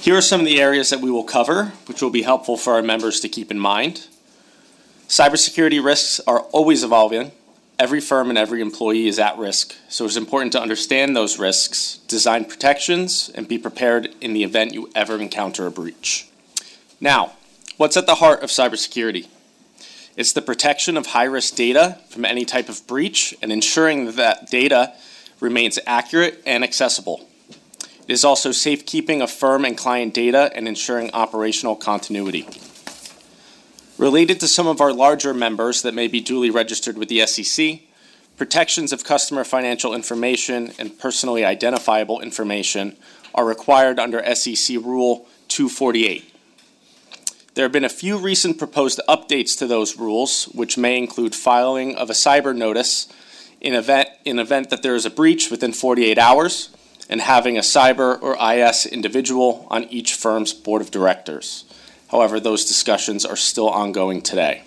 Here are some of the areas that we will cover, which will be helpful for our members to keep in mind. Cybersecurity risks are always evolving. Every firm and every employee is at risk, so it's important to understand those risks, design protections, and be prepared in the event you ever encounter a breach. Now, what's at the heart of cybersecurity? It's the protection of high-risk data from any type of breach and ensuring that that data remains accurate and accessible. It is also safekeeping of firm and client data and ensuring operational continuity. Related to some of our larger members that may be duly registered with the SEC, protections of customer financial information and personally identifiable information are required under SEC Rule 248. There have been a few recent proposed updates to those rules, which may include filing of a cyber notice in event that there is a breach within 48 hours, and having a cyber or IS individual on each firm's board of directors. However, those discussions are still ongoing today.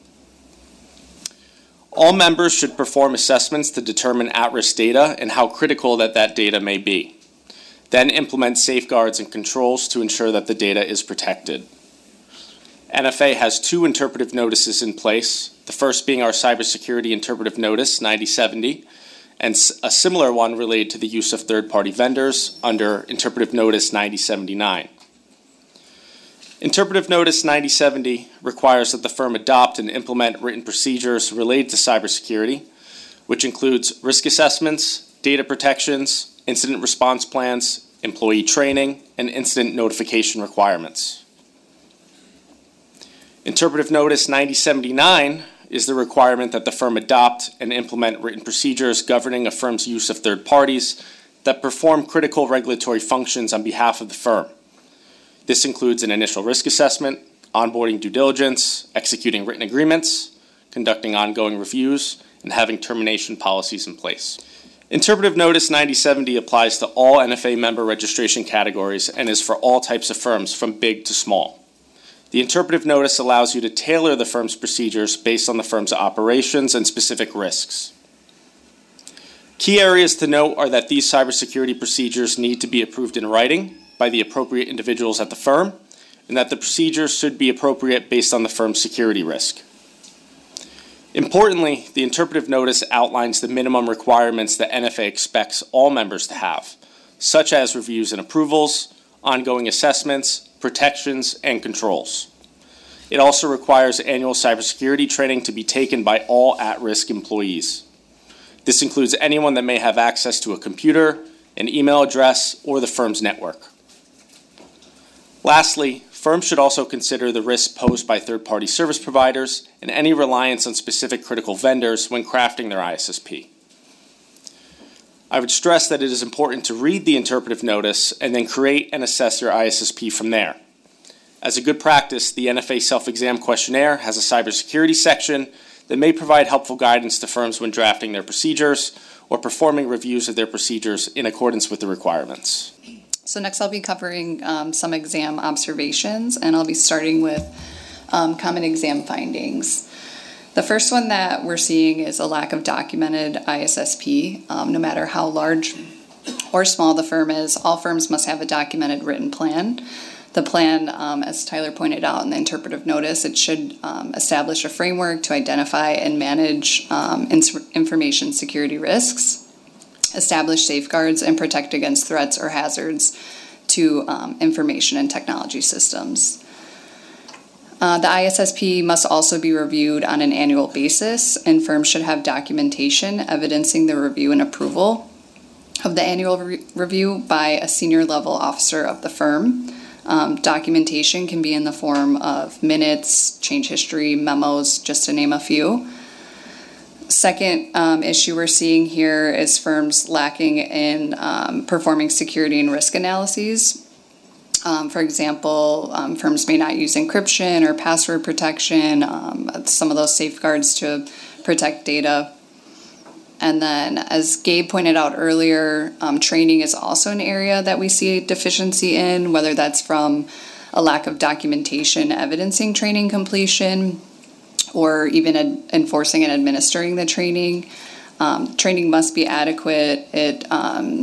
All members should perform assessments to determine at-risk data and how critical that data may be. Then implement safeguards and controls to ensure that the data is protected. NFA has 2 interpretive notices in place, the first being our Cybersecurity Interpretive Notice 9070, and a similar one related to the use of third-party vendors under Interpretive Notice 9079. Interpretive Notice 9070 requires that the firm adopt and implement written procedures related to cybersecurity, which includes risk assessments, data protections, incident response plans, employee training, and incident notification requirements. Interpretive Notice 9079 is the requirement that the firm adopt and implement written procedures governing a firm's use of third parties that perform critical regulatory functions on behalf of the firm. This includes an initial risk assessment, onboarding due diligence, executing written agreements, conducting ongoing reviews, and having termination policies in place. Interpretive Notice 9070 applies to all NFA member registration categories and is for all types of firms from big to small. The interpretive notice allows you to tailor the firm's procedures based on the firm's operations and specific risks. Key areas to note are that these cybersecurity procedures need to be approved in writing by the appropriate individuals at the firm, and that the procedures should be appropriate based on the firm's security risk. Importantly, the interpretive notice outlines the minimum requirements that NFA expects all members to have, such as reviews and approvals, ongoing assessments, protections, and controls. It also requires annual cybersecurity training to be taken by all at-risk employees. This includes anyone that may have access to a computer, an email address, or the firm's network. Lastly, firms should also consider the risks posed by third-party service providers and any reliance on specific critical vendors when crafting their ISSP. I would stress that it is important to read the interpretive notice and then create and assess your ISSP from there. As a good practice, the NFA Self-Exam Questionnaire has a cybersecurity section that may provide helpful guidance to firms when drafting their procedures or performing reviews of their procedures in accordance with the requirements. So next I'll be covering some exam observations, and I'll be starting with common exam findings. The first one that we're seeing is a lack of documented ISSP. No matter how large or small the firm is, all firms must have a documented written plan. The plan, as Tyler pointed out in the interpretive notice, it should establish a framework to identify and manage information security risks, establish safeguards, and protect against threats or hazards to information and technology systems. The ISSP must also be reviewed on an annual basis, and firms should have documentation evidencing the review and approval of the annual review by a senior level officer of the firm. Documentation can be in the form of minutes, change history, memos, just to name a few. Second issue we're seeing here is firms lacking in performing security and risk analyses. For example, firms may not use encryption or password protection, some of those safeguards to protect data. And then, as Gabe pointed out earlier, training is also an area that we see a deficiency in, whether that's from a lack of documentation evidencing training completion or even enforcing and administering the training. Training must be adequate. It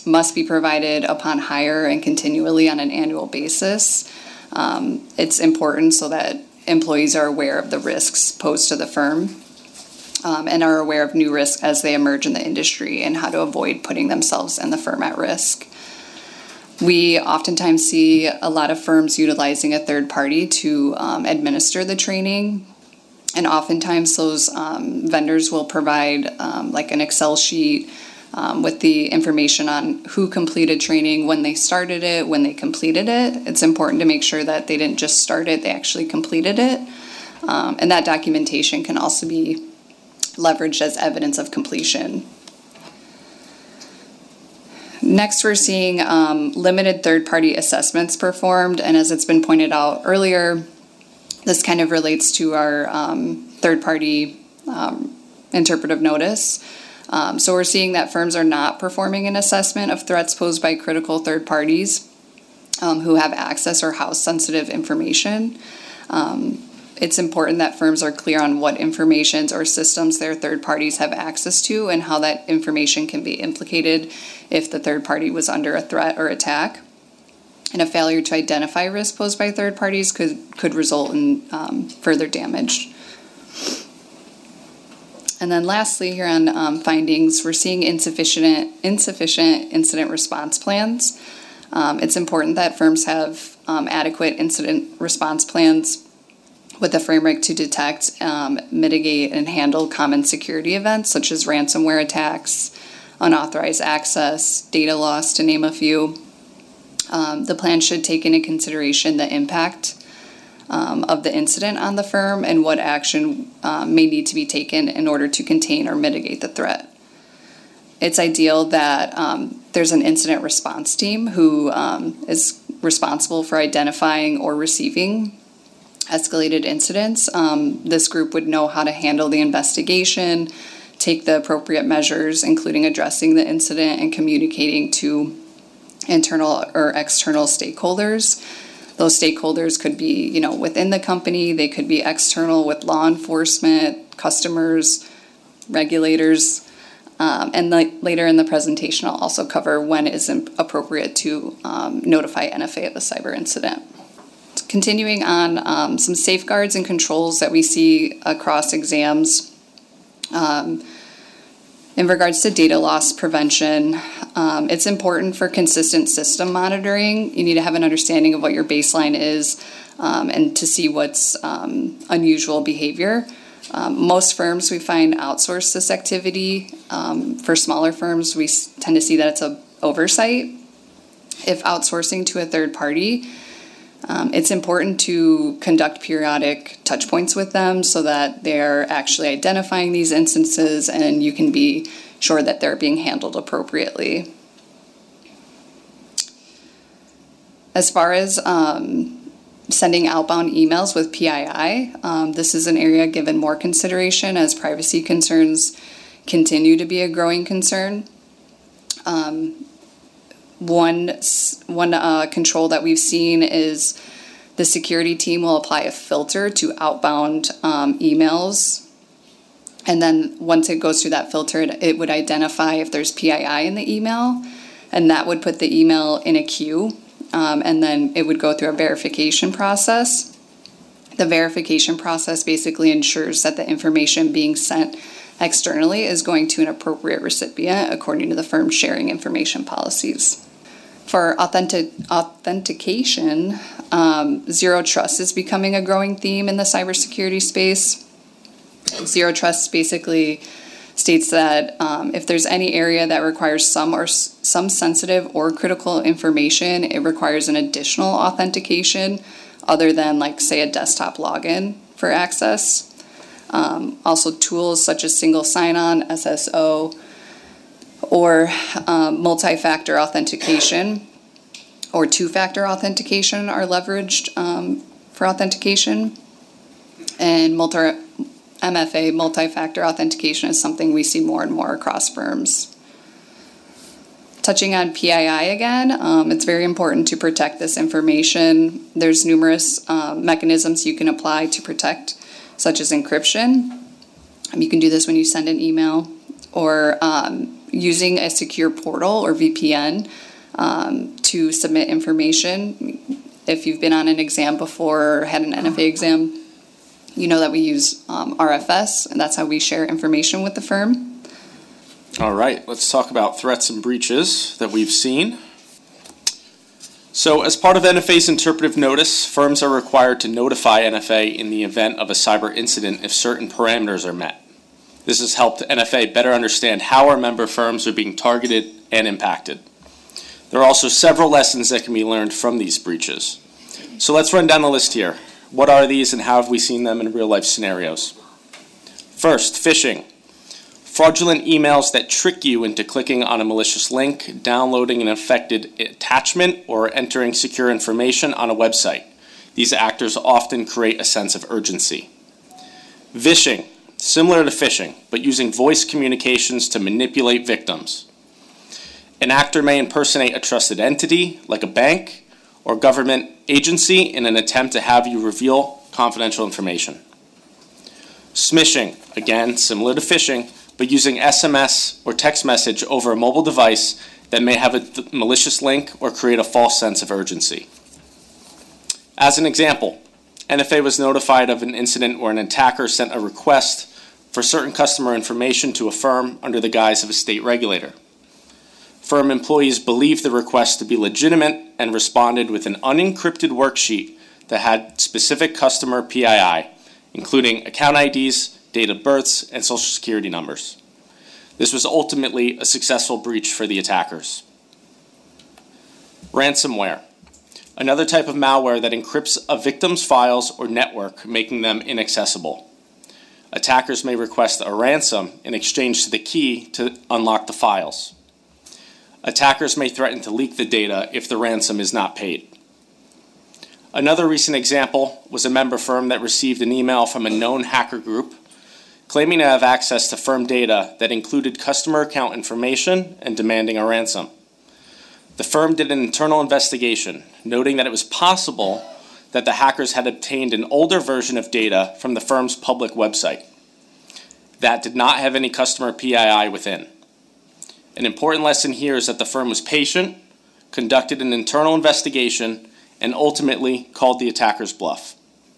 must be provided upon hire and continually on an annual basis. It's important so that employees are aware of the risks posed to the firm and are aware of new risks as they emerge in the industry and how to avoid putting themselves and the firm at risk. We oftentimes see a lot of firms utilizing a third party to administer the training, and oftentimes those vendors will provide like an Excel sheet with the information on who completed training, when they started it, when they completed it. It's important to make sure that they didn't just start it, they actually completed it. And that documentation can also be leveraged as evidence of completion. Next, we're seeing limited third-party assessments performed, and as it's been pointed out earlier, this kind of relates to our third-party interpretive notice. So we're seeing that firms are not performing an assessment of threats posed by critical third parties who have access or house sensitive information. It's important that firms are clear on what informations or systems their third parties have access to and how that information can be implicated if the third party was under a threat or attack. And a failure to identify risk posed by third parties could result in further damage. And then lastly, here on findings, we're seeing insufficient incident response plans. It's important that firms have adequate incident response plans with a framework to detect, mitigate, and handle common security events such as ransomware attacks, unauthorized access, data loss, to name a few. The plan should take into consideration the impact of the incident on the firm and what action may need to be taken in order to contain or mitigate the threat. It's ideal that there's an incident response team who is responsible for identifying or receiving escalated incidents. This group would know how to handle the investigation, take the appropriate measures, including addressing the incident and communicating to internal or external stakeholders. Those stakeholders could be, within the company, they could be external with law enforcement, customers, regulators, and later in the presentation I'll also cover when it is appropriate to notify NFA of a cyber incident. Continuing on, some safeguards and controls that we see across exams. In regards to data loss prevention, it's important for consistent system monitoring. You need to have an understanding of what your baseline is and to see what's unusual behavior. Most firms we find outsource this activity. For smaller firms, we tend to see that it's an oversight. If outsourcing to a third party, it's important to conduct periodic touch points with them so that they're actually identifying these instances and you can be sure that they're being handled appropriately. As far as sending outbound emails with PII, this is an area given more consideration as privacy concerns continue to be a growing concern. One control that we've seen is the security team will apply a filter to outbound emails. And then once it goes through that filter, it would identify if there's PII in the email, and that would put the email in a queue. And then it would go through a verification process. The verification process basically ensures that the information being sent externally is going to an appropriate recipient according to the firm's sharing information policies. For authentication, zero trust is becoming a growing theme in the cybersecurity space. Zero trust basically states that if there's any area that requires some sensitive or critical information, it requires an additional authentication other than, like, say, a desktop login for access. Also, tools such as single sign-on, SSO, or multi-factor authentication or two-factor authentication are leveraged for authentication. And MFA, multi-factor authentication, is something we see more and more across firms. Touching on PII again, it's very important to protect this information. There's numerous mechanisms you can apply to protect, such as encryption. You can do this when you send an email, or using a secure portal or VPN to submit information. If you've been on an exam before or had an NFA exam, you know that we use RFS, and that's how we share information with the firm. All right, let's talk about threats and breaches that we've seen. So as part of NFA's interpretive notice, firms are required to notify NFA in the event of a cyber incident if certain parameters are met. This has helped NFA better understand how our member firms are being targeted and impacted. There are also several lessons that can be learned from these breaches. So let's run down the list here. What are these and how have we seen them in real-life scenarios? First, phishing. Fraudulent emails that trick you into clicking on a malicious link, downloading an infected attachment, or entering secure information on a website. These actors often create a sense of urgency. Vishing. Similar to phishing, but using voice communications to manipulate victims. An actor may impersonate a trusted entity, like a bank or government agency, in an attempt to have you reveal confidential information. Smishing, again, similar to phishing, but using SMS or text message over a mobile device that may have a malicious link or create a false sense of urgency. As an example, NFA was notified of an incident where an attacker sent a request for certain customer information to a firm under the guise of a state regulator. Firm employees believed the request to be legitimate and responded with an unencrypted worksheet that had specific customer PII, including account IDs, date of births, and social security numbers. This was ultimately a successful breach for the attackers. Ransomware. Another type of malware that encrypts a victim's files or network, making them inaccessible. Attackers may request a ransom in exchange to the key to unlock the files. Attackers may threaten to leak the data if the ransom is not paid. Another recent example was a member firm that received an email from a known hacker group claiming to have access to firm data that included customer account information and demanding a ransom. The firm did an internal investigation, noting that it was possible that the hackers had obtained an older version of data from the firm's public website that did not have any customer PII within. An important lesson here is that the firm was patient, conducted an internal investigation, and ultimately called the attacker's bluff.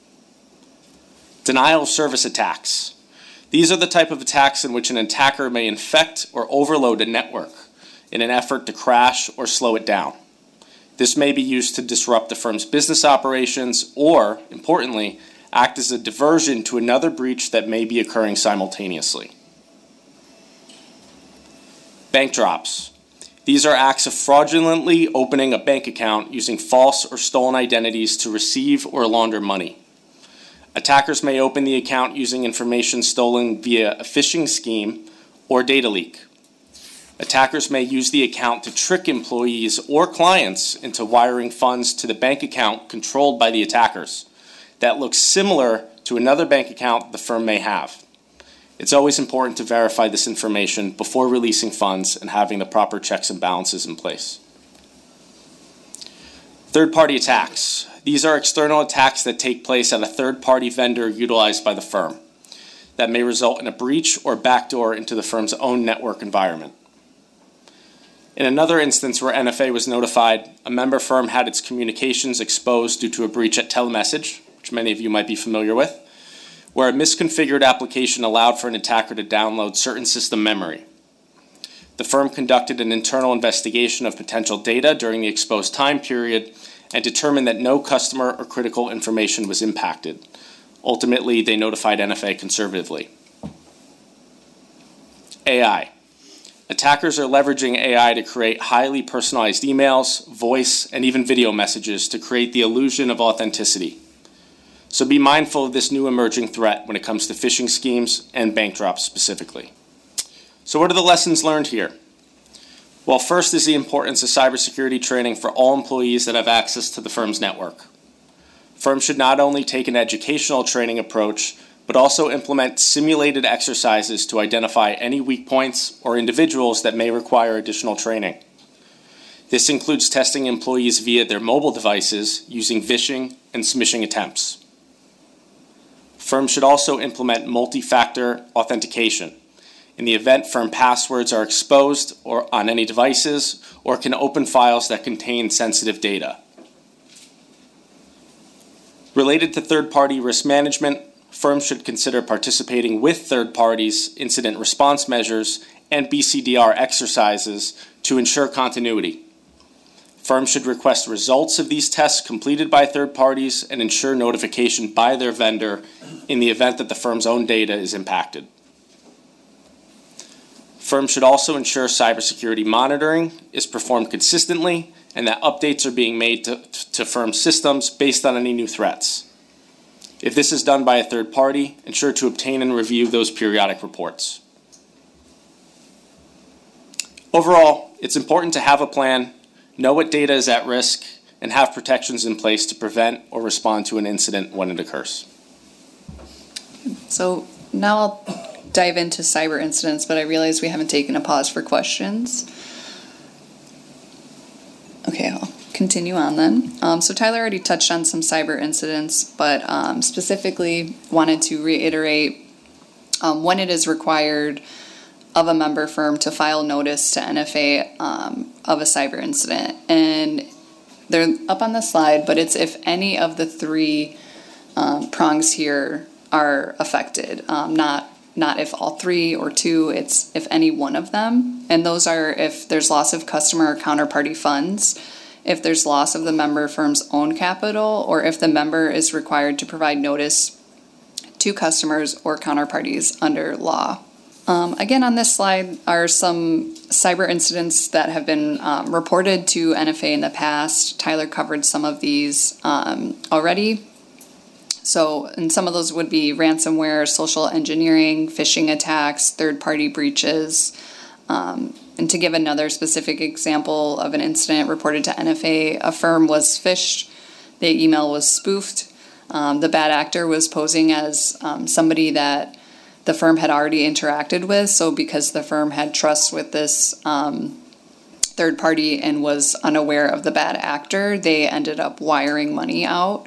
Denial of service attacks. These are the type of attacks in which an attacker may infect or overload a network in an effort to crash or slow it down. This may be used to disrupt the firm's business operations or, importantly, act as a diversion to another breach that may be occurring simultaneously. Bank drops. These are acts of fraudulently opening a bank account using false or stolen identities to receive or launder money. Attackers may open the account using information stolen via a phishing scheme or data leak. Attackers may use the account to trick employees or clients into wiring funds to the bank account controlled by the attackers that looks similar to another bank account the firm may have. It's always important to verify this information before releasing funds and having the proper checks and balances in place. Third-party attacks. These are external attacks that take place at a third-party vendor utilized by the firm that may result in a breach or backdoor into the firm's own network environment. In another instance where NFA was notified, a member firm had its communications exposed due to a breach at Telemessage, which many of you might be familiar with, where a misconfigured application allowed for an attacker to download certain system memory. The firm conducted an internal investigation of potential data during the exposed time period and determined that no customer or critical information was impacted. Ultimately, they notified NFA conservatively. AI. Attackers are leveraging AI to create highly personalized emails, voice, and even video messages to create the illusion of authenticity. So be mindful of this new emerging threat when it comes to phishing schemes and bank drops specifically. So what are the lessons learned here? Well, first is the importance of cybersecurity training for all employees that have access to the firm's network. Firms should not only take an educational training approach, but also implement simulated exercises to identify any weak points or individuals that may require additional training. This includes testing employees via their mobile devices using phishing and smishing attempts. Firms should also implement multi-factor authentication, in the event firm passwords are exposed or on any devices or can open files that contain sensitive data. Related to third-party risk management, firms should consider participating with third parties' incident response measures and BCDR exercises to ensure continuity. Firms should request results of these tests completed by third parties and ensure notification by their vendor in the event that the firm's own data is impacted. Firms should also ensure cybersecurity monitoring is performed consistently and that updates are being made to firm systems based on any new threats. If this is done by a third party, ensure to obtain and review those periodic reports. Overall, it's important to have a plan, know what data is at risk, and have protections in place to prevent or respond to an incident when it occurs. So now I'll dive into cyber incidents, but I realize we haven't taken a pause for questions. Okay, I'll continue on then. So Tyler already touched on some cyber incidents, but specifically wanted to reiterate when it is required of a member firm to file notice to NFA of a cyber incident. And they're up on the slide, but it's if any of the three prongs here are affected, not if all three or two, it's if any one of them. And those are if there's loss of customer or counterparty funds, if there's loss of the member firm's own capital, or if the member is required to provide notice to customers or counterparties under law. Again, on this slide are some cyber incidents that have been reported to NFA in the past. Tyler covered some of these already. So, and some of those would be ransomware, social engineering, phishing attacks, third-party breaches. And to give another specific example of an incident reported to NFA, a firm was phished, the email was spoofed, the bad actor was posing as somebody that the firm had already interacted with. So because the firm had trust with this third party and was unaware of the bad actor, they ended up wiring money out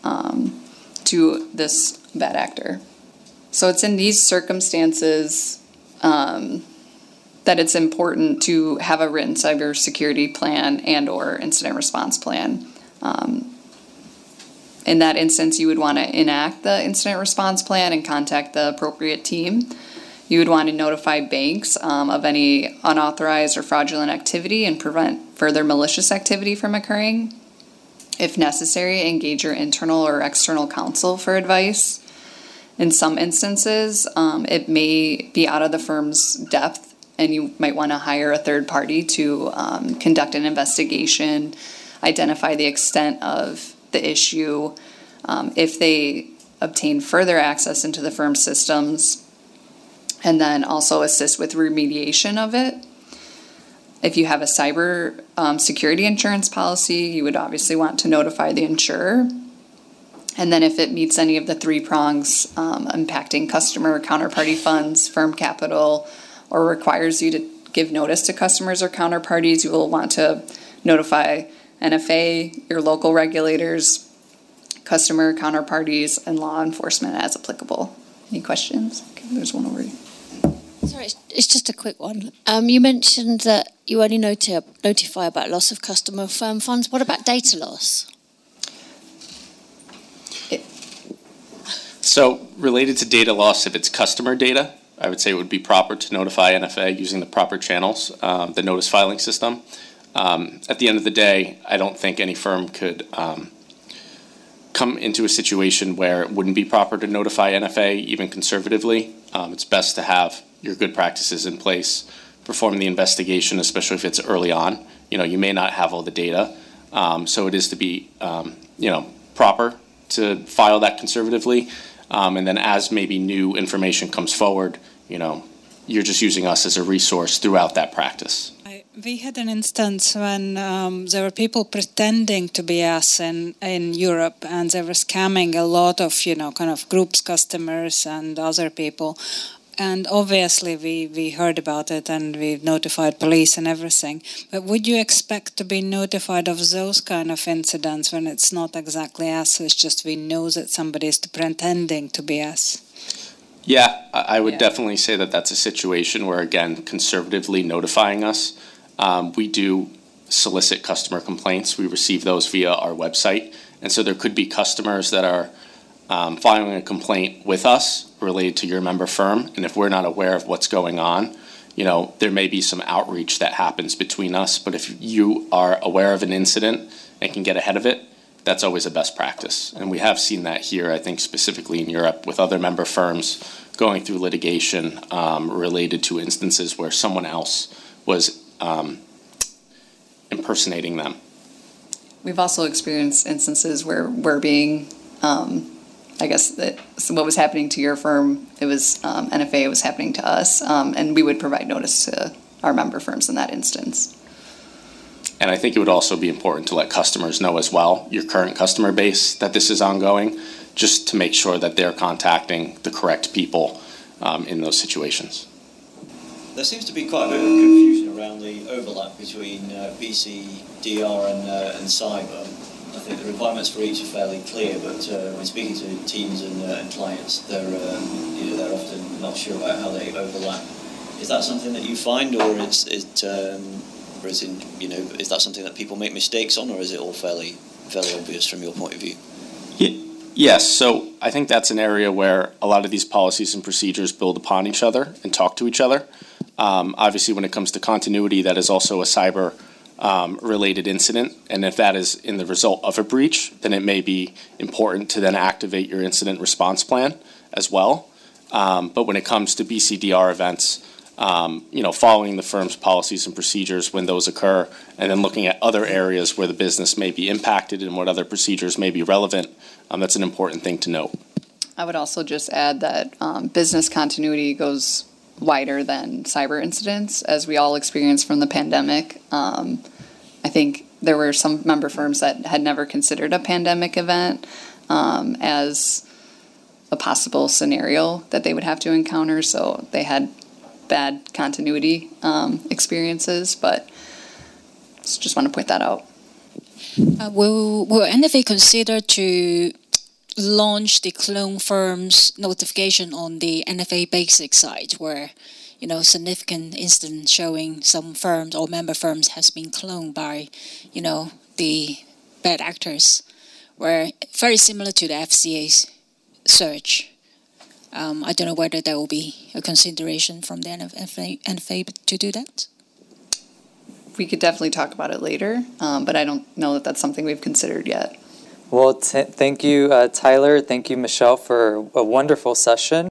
to this bad actor. So it's in these circumstances that it's important to have a written cybersecurity plan and or incident response plan. In that instance, you would want to enact the incident response plan and contact the appropriate team. You would want to notify banks of any unauthorized or fraudulent activity and prevent further malicious activity from occurring. If necessary, engage your internal or external counsel for advice. In some instances, it may be out of the firm's depth, and you might want to hire a third party to conduct an investigation, identify the extent of the issue, if they obtain further access into the firm's systems, and then also assist with remediation of it. If you have a cyber security insurance policy, you would obviously want to notify the insurer. And then if it meets any of the three prongs impacting customer, counterparty funds, firm capital, or requires you to give notice to customers or counterparties, you will want to notify NFA, your local regulators, customer, counterparties, and law enforcement as applicable. Any questions? Okay, there's one over here. Sorry, it's just a quick one. You mentioned that you only notify about loss of customer firm funds. What about data loss? So related to data loss, if it's customer data, I would say it would be proper to notify NFA using the proper channels, the notice filing system. At the end of the day, I don't think any firm could come into a situation where it wouldn't be proper to notify NFA, even conservatively. It's best to have your good practices in place, perform the investigation, especially if it's early on. You may not have all the data, so it is to be, proper to file that conservatively. And then as maybe new information comes forward, you're just using us as a resource throughout that practice. We had an instance when there were people pretending to be us in Europe, and they were scamming a lot of, kind of groups, customers, and other people. And obviously we heard about it and we notified police and everything. But would you expect to be notified of those kind of incidents when it's not exactly us, it's just we know that somebody is pretending to be us? Yeah, I would Yeah. definitely say that that's a situation where, again, conservatively notifying us. We do solicit customer complaints. We receive those via our website. And so there could be customers that are filing a complaint with us related to your member firm. And if we're not aware of what's going on, there may be some outreach that happens between us. But if you are aware of an incident and can get ahead of it, that's always a best practice. And we have seen that here, I think, specifically in Europe with other member firms going through litigation related to instances where someone else was impersonating them. We've also experienced instances where we're being, so what was happening to your firm, it was NFA was happening to us, and we would provide notice to our member firms in that instance. And I think it would also be important to let customers know as well, your current customer base, that this is ongoing, just to make sure that they're contacting the correct people in those situations. There seems to be quite a bit of confusion around the overlap between BCDR and cyber. I think the requirements for each are fairly clear, but when speaking to teams and clients, they're often not sure about how they overlap. Is that something that you find, or is that something that people make mistakes on, or is it all fairly obvious from your point of view? Yes, so I think that's an area where a lot of these policies and procedures build upon each other and talk to each other. Obviously, when it comes to continuity, that is also a cyber related incident, and if that is in the result of a breach, then it may be important to then activate your incident response plan as well. But when it comes to BCDR events, following the firm's policies and procedures when those occur, and then looking at other areas where the business may be impacted and what other procedures may be relevant, that's an important thing to note. I would also just add that business continuity goes wider than cyber incidents, as we all experienced from the pandemic. I think there were some member firms that had never considered a pandemic event as a possible scenario that they would have to encounter, so they had bad continuity experiences, but just want to point that out. Will NFA consider to launch the clone firms notification on the NFA Basic site, where significant incident showing some firms or member firms has been cloned by the bad actors, where very similar to the FCA's search? I don't know whether there will be a consideration from the NFA to do that. We could definitely talk about it later, but I don't know that that's something we've considered yet. Well, thank you, Tyler. Thank you, Michelle, for a wonderful session.